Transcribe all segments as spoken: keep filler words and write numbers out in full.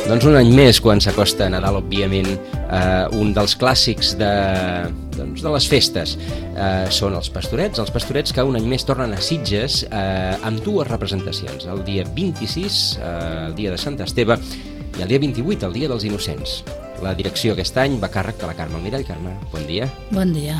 Doncs un any més, quan s'acosta a Nadal, òbviament, eh, un dels clàssics de, doncs, de les festes eh, són els Pastorets, els Pastorets que un any més tornen a Sitges eh, amb dues representacions, el dia vint-i-sis, eh, el dia de Sant Esteve, i el dia vint-i-vuit, el dia dels Innocents. La direcció aquest any va a càrrec de la Carme Almirall. Carme, bon dia. Bon dia.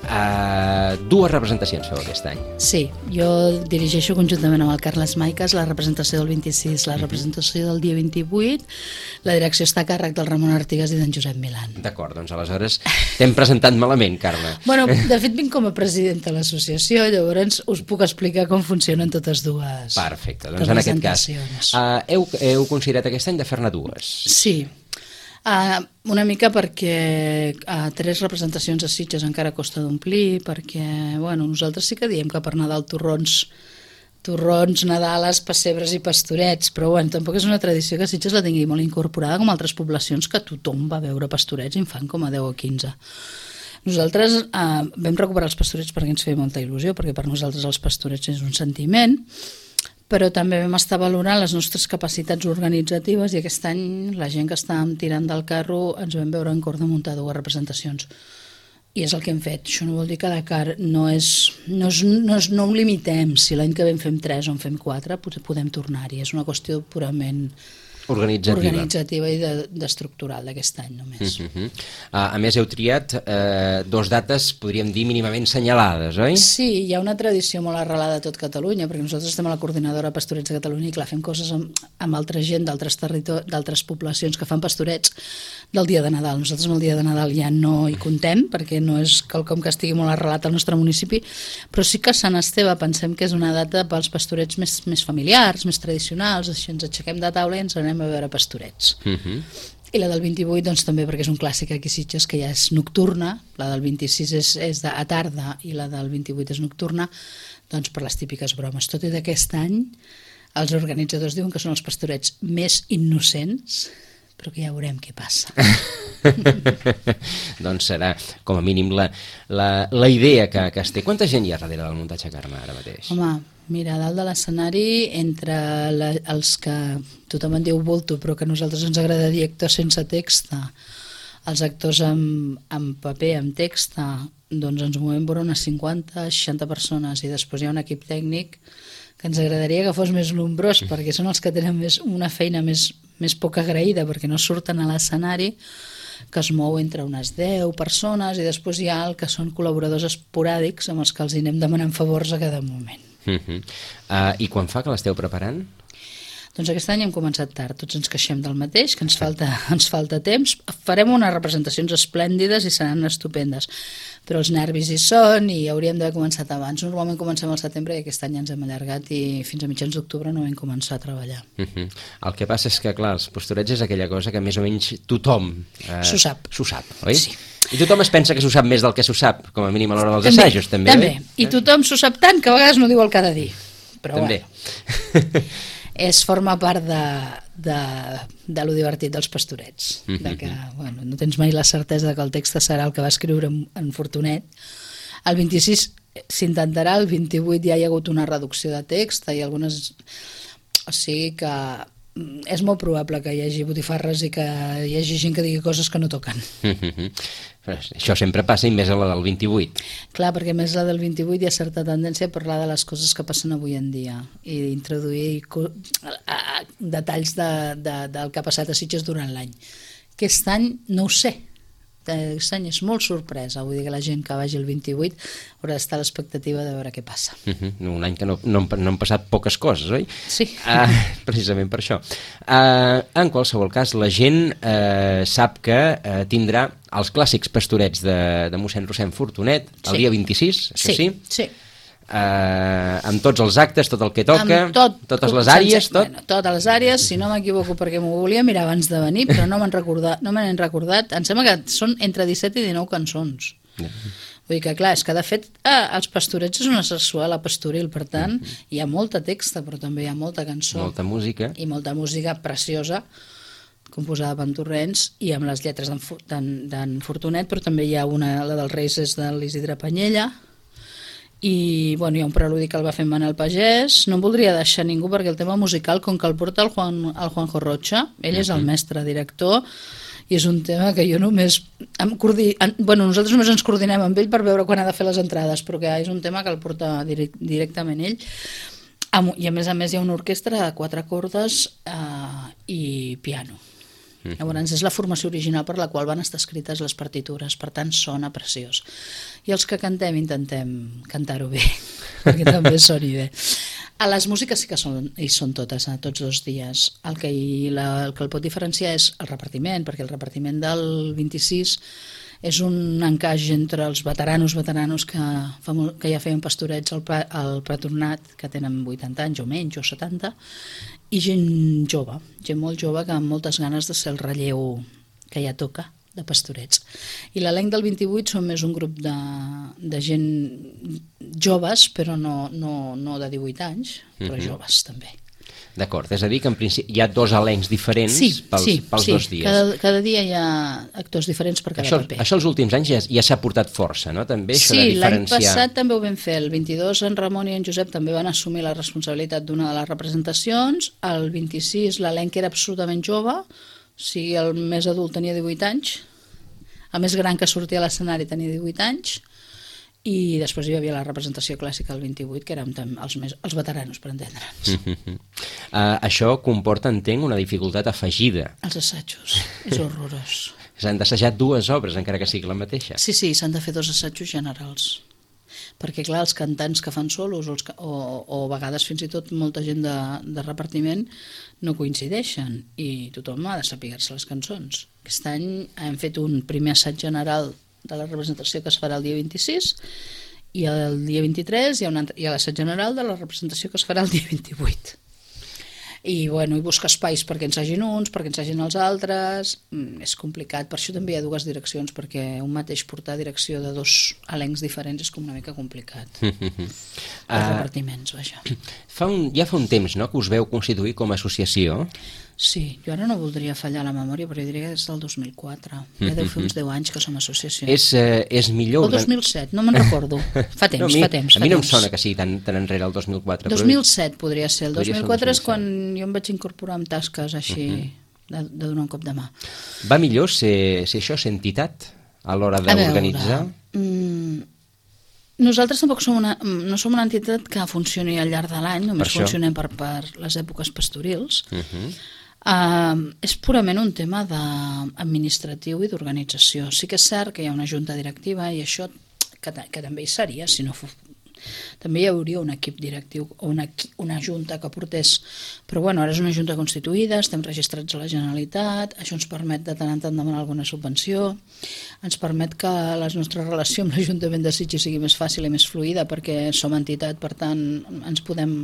Uh, dues representacions feu aquest any. Sí, jo dirigeixo conjuntament amb el Carles Maiques la representació del vint-i-sis, la representació del dia vint-i-vuit, la direcció està a càrrec del Ramon Artigas i d'en Josep Milán. D'acord, doncs aleshores t'hem presentat malament, Carme. Bueno, de fet vinc com a presidenta de l'associació, llavors us puc explicar com funcionen totes dues. Perfecte, doncs en aquest cas uh, heu, heu considerat aquest any de fer-ne dues. Sí. Uh, una mica perquè uh, tres representacions a Sitges encara costa d'omplir, perquè bueno, nosaltres sí que diem que per Nadal torrons, torrons, Nadales, pessebres i pastorets, però bueno, tampoc és una tradició que Sitges la tingui molt incorporada com altres poblacions que tothom va veure pastorets i en fan com a deu o quinze. Nosaltres uh, vam recuperar els pastorets perquè ens feia molta il·lusió, perquè per nosaltres els pastorets és un sentiment, però també vam estar valorant les nostres capacitats organitzatives i aquest any la gent que estàvem tirant del carro ens vam veure en cor de muntar dues representacions. I és el que hem fet. Això no vol dir que Dakar no és, no, és, no, és, no ho limitem. Si l'any que vam fem tres o en fem quatre, podem tornar-hi. És una qüestió purament organitzativa, organitzativa i d'estructural de, d'aquest any només. Uh -huh. uh, a més heu triat eh, dos dates, podríem dir, mínimament senyalades, oi? Sí, hi ha una tradició molt arrelada a tot Catalunya, perquè nosaltres estem a la coordinadora Pastorets de Catalunya i clar, fem coses amb, amb altra gent d'altres territoris, d'altres poblacions que fan pastorets del dia de Nadal. Nosaltres amb el dia de Nadal ja no hi contem, perquè no és quelcom que estigui molt arrelat al nostre municipi, però sí que Sant Esteve pensem que és una data pels pastorets més, més familiars, més tradicionals, així ens aixequem de taula i ens anem a veure pastorets. Uh -huh. I la del vint-i-vuit doncs també perquè és un clàssic aquí a Sitges que ja és nocturna, la del vint-i-sis és, és de, a tarda i la del vint-i-vuit és nocturna, doncs per les típiques bromes. Tot i d'aquest any els organitzadors diuen que són els pastorets més innocents, però que ja veurem què passa. Doncs serà com a mínim la, la, la idea que, que es té. Quanta gent hi ha darrere del muntatge, Carme, ara mateix? Home, mira, a dalt de l'escenari, entre la, els que tothom en diu bulto, però que a nosaltres ens agrada dir actors sense text, els actors amb, amb paper, amb text, doncs ens movem per unes cinquanta, seixanta persones, i després hi ha un equip tècnic que ens agradaria que fos més nombrós, perquè són els que tenen més, una feina més, més poc agraïda, perquè no surten a l'escenari, que es mou entre unes deu persones, i després hi ha el que són col·laboradors esporàdics amb els que els anem demanant favors a cada moment. Uh -huh. uh, I quan fa que l'esteu preparant? Doncs aquest any hem començat tard, tots ens queixem del mateix, que ens falta, ens falta temps. Farem unes representacions esplèndides i seran estupendes, però els nervis hi són i hauríem d'haver començat abans. Normalment comencem al setembre i aquest any ens hem allargat i fins a mitjans d'octubre no vam començar a treballar. Uh -huh. El que passa és que, clar, els pastorets és aquella cosa que més o menys tothom eh, s'ho sap. S'ho sap, oi? Sí. I tothom es pensa que s'ho sap més del que s'ho sap, com a mínim a l'hora dels també, assajos, també. També, eh? i tothom s'ho sap tant que a vegades no diu el que ha de dir. Però també. Bueno, és forma part de, de, de lo divertit dels pastorets, de que bueno, no tens mai la certesa que el text serà el que va escriure en, en Fortunet. El vint-i-sis s'intentarà, el vint-i-vuit ja hi ha hagut una reducció de text i algunes... O sigui que és molt probable que hi hagi botifarres i que hi hagi gent que digui coses que no toquen. Però això sempre passa, i més a la del vint-i-vuit. Clar, perquè més la del vint-i-vuit hi ha certa tendència a parlar de les coses que passen avui en dia i introduir detalls de, de, del que ha passat a Sitges durant l'any. Aquest any no ho sé. Aquest any és molt sorpresa, vull dir que la gent que vagi el vint-i-vuit haurà d'estar a l'expectativa de veure què passa. Uh -huh. Un any que no, no, no han passat poques coses, oi? Sí. Uh, precisament per això. Uh, en qualsevol cas, la gent uh, sap que uh, tindrà els clàssics pastorets de, de mossèn Rossend Fortunet el sí. dia vint-i-sis, això sí? Sí, sí. Uh, amb tots els actes, tot el que toca, tot, totes les àrees, tot? Bueno, totes les àrees, si no m'equivoco perquè m'ho volia mirar abans de venir, però no me'n recordat, no me n'he recordat. Em sembla que són entre disset i dinou cançons. Yeah. Vull dir que, clar, és que de fet eh, els pastorets és una sarsuela pastoril, per tant, mm-hmm. hi ha molta texta, però també hi ha molta cançó. Molta música. I molta música preciosa, composada per Torrents, i amb les lletres d'en Fortunet, però també hi ha una, la dels Reis és de l'Isidre Panyella, i bueno, hi ha un preludi que el va fer en Manel Pagès. No em voldria deixar ningú perquè el tema musical, com que el porta el, Juan, el Juanjo Rocha, ell és el mestre director, i és un tema que jo només em coordi... bueno, nosaltres només ens coordinem amb ell per veure quan ha de fer les entrades, però que és un tema que el porta direct, directament ell, i a més a més hi ha una orquestra de quatre cordes eh, i piano. Mm. Llavors és la formació original per la qual van estar escrites les partitures, per tant sona preciós. I els que cantem intentem cantar-ho bé, perquè també soni bé. A les músiques sí que són, hi són totes, a tots dos dies. El que, hi, la, el que el pot diferenciar és el repartiment, perquè el repartiment del vint-i-sis és un encaix entre els veteranos veteranos que, fa molt, que ja feien pastorets al, al Pretornat, que tenen vuitanta anys o menys, o setanta, i gent jove, gent molt jove que amb moltes ganes de ser el relleu que ja toca de pastorets. I l'elenc del vint-i-vuit són més un grup de, de gent joves, però no, no, no de divuit anys, però mm-hmm. joves també. D'acord, és a dir que en principi hi ha dos elencs diferents sí, pels, sí, pels sí. dos dies. Cada, cada dia hi ha actors diferents per cada això, paper. Això els últims anys ja, ja s'ha portat força, no? També això sí, de diferenciar... l'any passat també ho vam fer. El vint-i-dos en Ramon i en Josep també van assumir la responsabilitat d'una de les representacions. El vint-i-sis l'elenc era absolutament jove, o sigui, el més adult tenia divuit anys, el més gran que sortia a l'escenari tenia divuit anys, i després hi havia la representació clàssica del vint-i-vuit, que érem els, més, els veteranos, per entendre'ns. Uh, això comporta, entenc, una dificultat afegida. Els assajos, és horrorós. S'han d'assajar dues obres, encara que sigui la mateixa. Sí, sí, s'han de fer dos assajos generals. Perquè, clar, els cantants que fan solos o, els, o, o a vegades fins i tot molta gent de, de repartiment no coincideixen i tothom ha de saber-se les cançons. Aquest any hem fet un primer assaig general de la representació que es farà el dia vint-i-sis i el dia vint-i-tres hi ha, una, hi ha l'assaig general de la representació que es farà el dia vint-i-vuit. I, bueno, i busca espais perquè ensagin uns, perquè ensagin els altres, mm, és complicat, per això també hi ha dues direccions, perquè un mateix portar direcció de dos elencs diferents és com una mica complicat. Els repartiments, vaja. Fa un, ja fa un temps, no?, que us veu constituir com a associació. Sí, jo ara no voldria fallar la memòria, però jo diria que és del dos mil quatre. Ja deu fer uns deu anys que som associació. És, eh, és millor... O dos mil set, no me'n recordo. Fa temps, no, mi, fa temps. A mi fa no temps. em sona que sigui tan, tan enrere el dos mil quatre. dos mil set però... podria ser. El dos mil quatre dos mil set. És quan jo em vaig incorporar amb tasques així, uh-huh. de, de donar un cop de mà. Va millor ser, ser això, ser entitat a l'hora d'organitzar? Mm, nosaltres tampoc som una, no som una entitat que funcioni al llarg de l'any, només funcionem per, per les èpoques pastorils. Uh-huh. Uh, és purament un tema de, administratiu i d'organització. Sí que és cert que hi ha una junta directiva i això que, que també hi seria, si no fos, també hi hauria un equip directiu o una, una junta que portés, però bueno, ara és una junta constituïda, estem registrats a la Generalitat, això ens permet de tant en tant demanar alguna subvenció, ens permet que la nostra relació amb l'Ajuntament de Sitges sigui més fàcil i més fluida perquè som entitat, per tant ens podem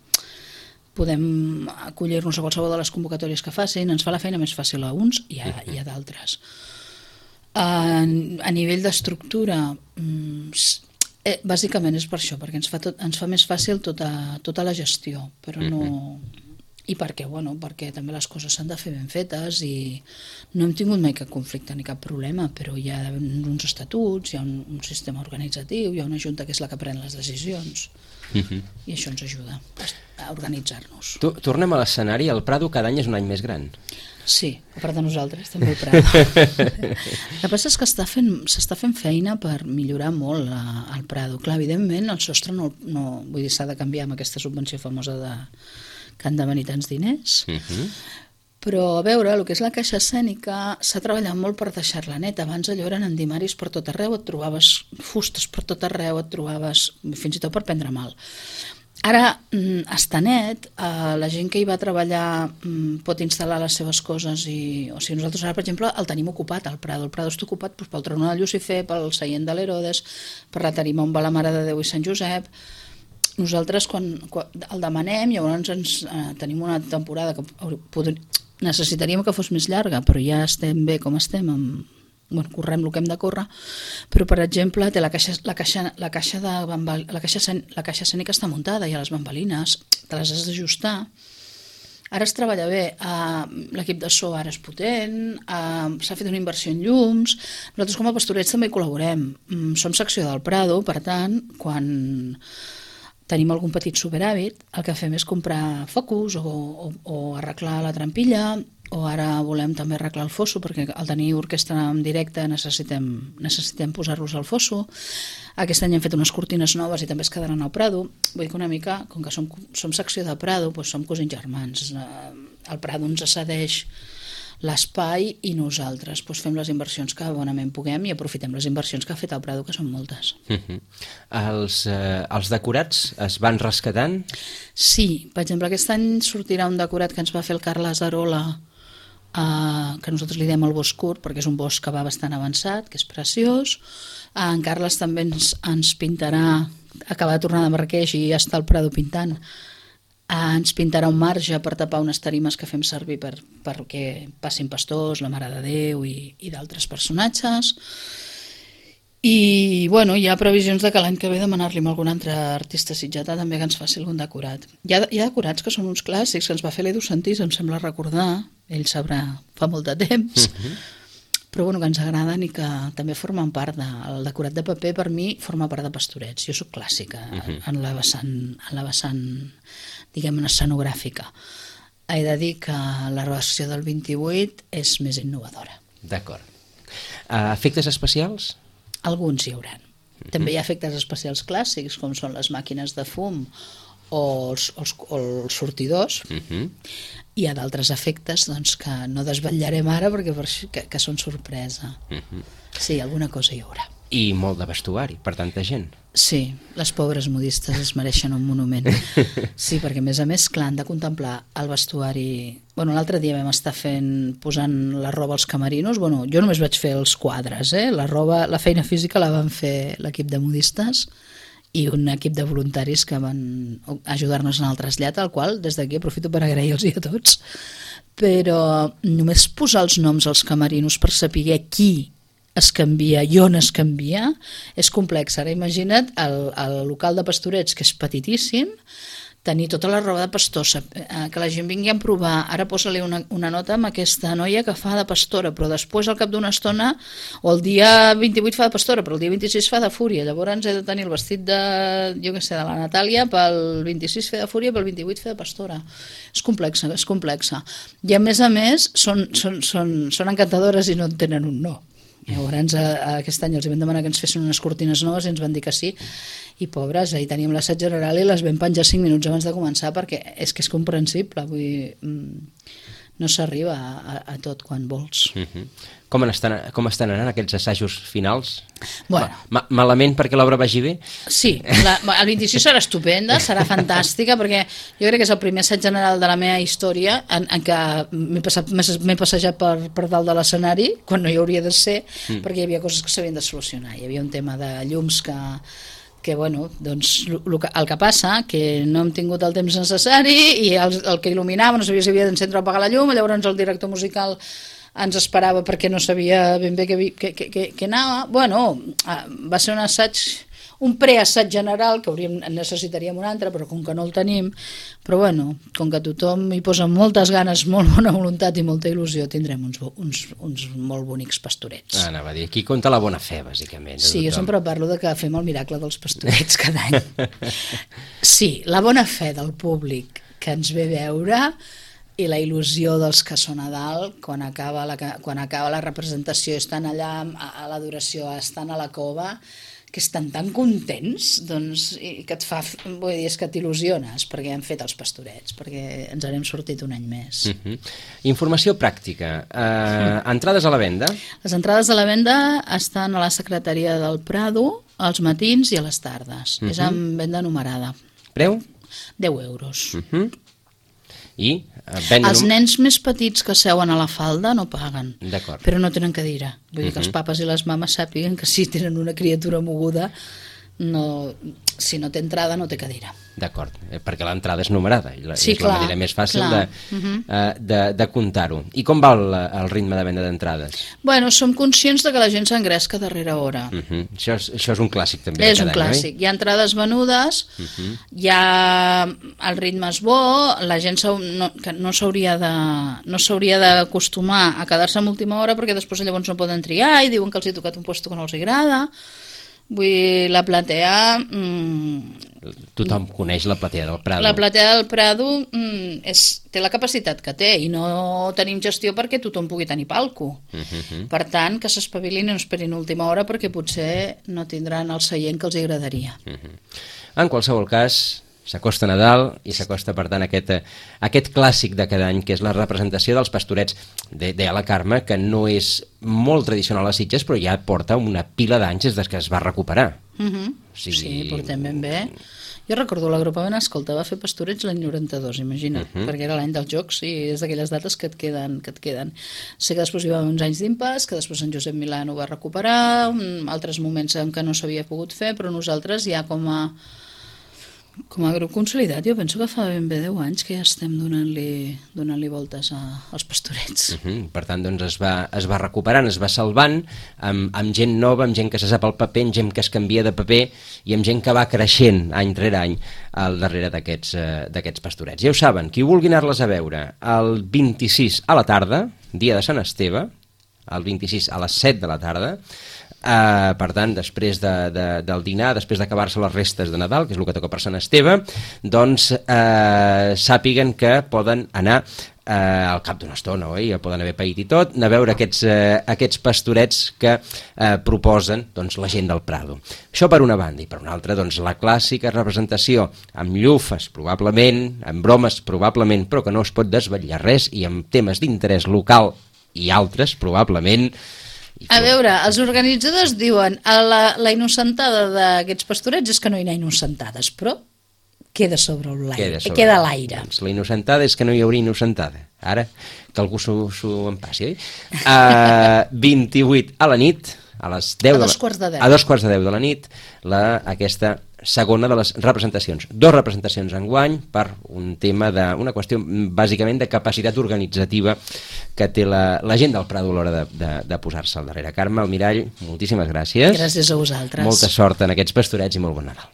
podem acollir-nos a qualsevol de les convocatòries que facin, ens fa la feina més fàcil a uns i a, i a d'altres. A, a nivell d'estructura, eh, bàsicament és per això, perquè ens fa, tot, ens fa més fàcil tota, tota la gestió, però no... I perquè, bueno, perquè també les coses s'han de fer ben fetes i no hem tingut mai cap conflicte ni cap problema, però hi ha uns estatuts, hi ha un, un sistema organitzatiu, hi ha una junta que és la que pren les decisions. Uh-huh. I això ens ajuda a organitzar-nos. Tornem a l'escenari, el Prado cada any és un any més gran. Sí, a part de nosaltres també el Prado. El que passa és que s'està fent, s'està fent feina per millorar molt el Prado. Clar, evidentment el sostre no, no vull dir, s'ha de canviar amb aquesta subvenció famosa de, que han de venir tants diners. Uh-huh. Però a veure, el que és la caixa escènica s'ha treballat molt per deixar-la neta. Abans allò eren endimaris per tot arreu, et trobaves fustes per tot arreu, et trobaves fins i tot per prendre mal. Ara està net, la gent que hi va treballar pot instal·lar les seves coses i, o sigui, nosaltres ara, per exemple, el tenim ocupat, el Prado. El Prado està ocupat doncs, pel tronó de Llucifer, pel seient de l'Herodes, per la tarima on va la Mare de Déu i Sant Josep. Nosaltres, quan, quan el demanem, llavors ens, eh, tenim una temporada que podri, necessitaríem que fos més llarga, però ja estem bé com estem, amb, bueno, correm el que hem de córrer, però per exemple té la caixa, la caixa, la caixa, de bambal, la caixa, la caixa escènica està muntada, hi ha les bambalines, te les has d'ajustar, Ara es treballa bé, uh, l'equip de so ara és potent, uh, s'ha fet una inversió en llums, nosaltres com a pastorets també hi col·laborem, um, som secció del Prado, per tant, quan tenim algun petit superàvit, el que fem és comprar focus o, o, o arreglar la trampilla, o ara volem també arreglar el fosso, perquè al tenir orquestra en directe necessitem, necessitem posar-los al fosso. Aquest any hem fet unes cortines noves i també es quedaran al Prado. Vull dir que una mica, com que som, som secció de Prado, doncs som cosins germans. El Prado ens cedeix l'espai i nosaltres doncs fem les inversions que bonament puguem i aprofitem les inversions que ha fet el Prado, que són moltes. Uh-huh. els, eh, els decorats es van rescatant? Sí, per exemple, aquest any sortirà un decorat que ens va fer el Carles Arola, Uh, que nosaltres li diem el bosc curt perquè és un bosc que va bastant avançat, que és preciós. Uh, en Carles també ens, ens pintarà, acaba de tornar de Marrakeix i ja està al Prado pintant, uh, ens pintarà un marge per tapar unes tarimes que fem servir per, perquè passin pastors, la Mare de Déu i, i d'altres personatges. I bueno, hi ha previsions de que l'any que ve demanar-li a algun altre artista sitgetà també que ens faci algun decorat. Hi ha, hi ha decorats que són uns clàssics que ens va fer l'Edu Santís, em sembla recordar, ell sabrà fa molt de temps, uh-huh. però bueno, que ens agraden i que també formen part de, el decorat de paper per mi forma part de Pastorets. Jo soc clàssica uh-huh. en la vessant, en la vessant diguem, escenogràfica. He de dir que la versió del vint-i-vuit és més innovadora. D'acord. Uh, efectes especials? Alguns hi hauran. Uh-huh. També hi ha efectes especials clàssics, com són les màquines de fum o els, els, o els sortidors. Uh-huh. Hi ha d'altres efectes doncs, que no desvetllarem ara perquè per, que, que són sorpresa. Uh-huh. Sí, alguna cosa hi haurà. I molt de vestuari, per tanta gent. Sí, les pobres modistes es mereixen un monument. Sí, perquè a més a més, clar, han de contemplar el vestuari. Bueno, l'altre dia vam estar fent, posant la roba als camerinos. Bueno, jo només vaig fer els quadres, eh? La roba, la feina física la van fer l'equip de modistes i un equip de voluntaris que van ajudar-nos en el trasllat, al qual des d'aquí aprofito per agrair-los a tots. Però només posar els noms als camerinos per saber qui es canvia i on es canvia és complex. Ara imagina't el, el local de Pastorets, que és petitíssim, tenir tota la roba de pastor, que la gent vingui a provar. Ara posa-li una, una nota amb aquesta noia que fa de pastora, però després al cap d'una estona, o el dia vint-i-vuit fa de pastora, però el dia vint-i-sis fa de fúria. Llavors he de tenir el vestit de, jo què sé, de la Natàlia, pel vint-i-sis fer de fúria, pel vint-i-vuit fer de pastora. És complexa, és complexa. I a més a més, són, són, són, són encantadores i no en tenen un no. Llavors aquest any els vam demanar que ens fessin unes cortines noves i ens van dir que sí, i pobres, ahir teníem l'assaig general i les vam penjar cinc minuts abans de començar perquè és que és comprensible, vull dir, no s'arriba a, a tot quan vols. Uh-huh. Com estan, com estan anant aquests assajos finals? Bueno. Ma, malament perquè l'obra vagi bé? Sí, la, el vint-i-sis serà estupenda, serà fantàstica, perquè jo crec que és el primer assaig general de la meva història en, en què m'he, passat, m'he passejat per, per dalt de l'escenari, quan no hi hauria de ser, mm. perquè hi havia coses que s'havien de solucionar. Hi havia un tema de llums que... que bueno, doncs el que, el que passa que no hem tingut el temps necessari i el, el que il·luminava no sabia si havia d'encendre o apagar la llum, llavors el director musical ens esperava perquè no sabia ben bé què, què, què, què anava. Bueno, va ser un assaig, un preassaig general, que hauríem, necessitaríem un altre, però com que no el tenim, però bueno, com que tothom hi posa moltes ganes, molt bona voluntat i molta il·lusió, tindrem uns, uns, uns molt bonics pastorets. Ah, anava a dir, aquí compta la bona fe, bàsicament. Sí, jo sempre parlo de que fem el miracle dels pastorets cada any. Sí, la bona fe del públic que ens ve veure i la il·lusió dels que són a dalt, quan acaba la, quan acaba la representació, estan allà a l'adoració, estan a la cova, que estan tan contents, doncs, i que et fa, vull dir, és que t'il·lusiones perquè hem fet els pastorets, perquè ens n'hem sortit un any més. Uh-huh. Informació pràctica. Uh, entrades a la venda? Les entrades a la venda estan a la secretaria del Prado, als matins i a les tardes. Uh-huh. És amb venda numerada. Preu? deu euros. Uh-huh. I venda els nens més petits que seuen a la falda no paguen, d'acord, però no tenen cadira. Vull dir que uh-huh. els papes i les mames sàpiguen que si tenen una criatura moguda no, si no té entrada no té cadira. D'acord, eh, perquè l'entrada és numerada i la, Sí, és clar, la manera més fàcil clar. de, Mhm. eh, de, de comptar-ho. I com va el, el ritme de venda d'entrades? Bueno, som conscients de que la gent s'engresca darrere hora. Uh -huh. això, és, això és un clàssic també És de un cada any, clàssic. Hi ha entrades venudes, Uh -huh. hi ha... el ritme és bo, la gent s'hau- no, que no s'hauria de, no s'hauria d'acostumar a quedar-se en última hora perquè després llavors no poden triar i diuen que els hi ha tocat un puesto que no els agrada. Vull dir, la platea... Mm, Tothom coneix la platea del Prado. la platea del Prado mm, és, té la capacitat que té i no tenim gestió perquè tothom pugui tenir palco. Uh -huh. Per tant, que s'espavilin i no esperin a última hora perquè potser no tindran el seient que els agradaria. Uh -huh. En qualsevol cas, s'acosta Nadal i s'acosta, per tant, aquest, eh, aquest clàssic de cada any, que és la representació dels Pastorets. De, deia la Carme que no és molt tradicional a Sitges, però ja porta una pila d'anys des que es va recuperar. Uh -huh. O sigui- Sí, portem ben bé. Jo recordo l'agrupament Escolta va fer Pastorets l'any noranta-dos, imagina't, uh -huh. perquè era l'any dels Jocs i és d'aquelles dates que et queden. Que et queden. Sé que després hi va haver uns anys d'impàs, que després en Josep Milano va recuperar, un, altres moments en què no s'havia pogut fer, però nosaltres ja com a com a grup consolidat, jo penso que fa ben bé deu anys que ja estem donant-li donant-li voltes a, als Pastorets. Uh -huh. Per tant, doncs, es va, es va recuperant, es va salvant, amb, amb gent nova, amb gent que se sap el paper, amb gent que es canvia de paper i amb gent que va creixent any rere any al darrere d'aquests eh, d'aquests Pastorets. Ja ho saben, qui vulgui anar-les a veure el vint-i-sis a la tarda, dia de Sant Esteve, el vint-i-sis a les set de la tarda. Uh, per tant, després de, de, del dinar, després d'acabar-se les restes de Nadal, que és el que toca per Sant Esteve, doncs uh, sàpiguen que poden anar uh, al cap d'una estona, oi? Ja poden haver paït i tot, anar a veure aquests, uh, aquests Pastorets que uh, proposen doncs, la gent del Prado. Això per una banda, i per una altra, doncs, la clàssica representació amb llufes, probablement, amb bromes, probablement, però que no es pot desvetllar res, i amb temes d'interès local i altres, probablement. A veure, els organitzadors diuen a la, la innocentada d'aquests Pastorets és que no hi ha innocentades, però queda sobre l'aire. Queda, sobre... queda a l'aire. Doncs la innocentada és que no hi hauria innocentada. Ara, que algú s'ho empassi, oi? Uh, vint-i-vuit a la nit, a les deu... A dos de la... quarts de deu. A dos quarts de deu de la nit, la, aquesta segona de les representacions. Dos representacions enguany per un tema de, una qüestió bàsicament de capacitat organitzativa que té la, la gent del Prado a l'hora de, de, de posar-se al darrere. Carme Almirall, moltíssimes gràcies. Gràcies a vosaltres. Molta sort en aquests Pastorets i molt bon Nadal.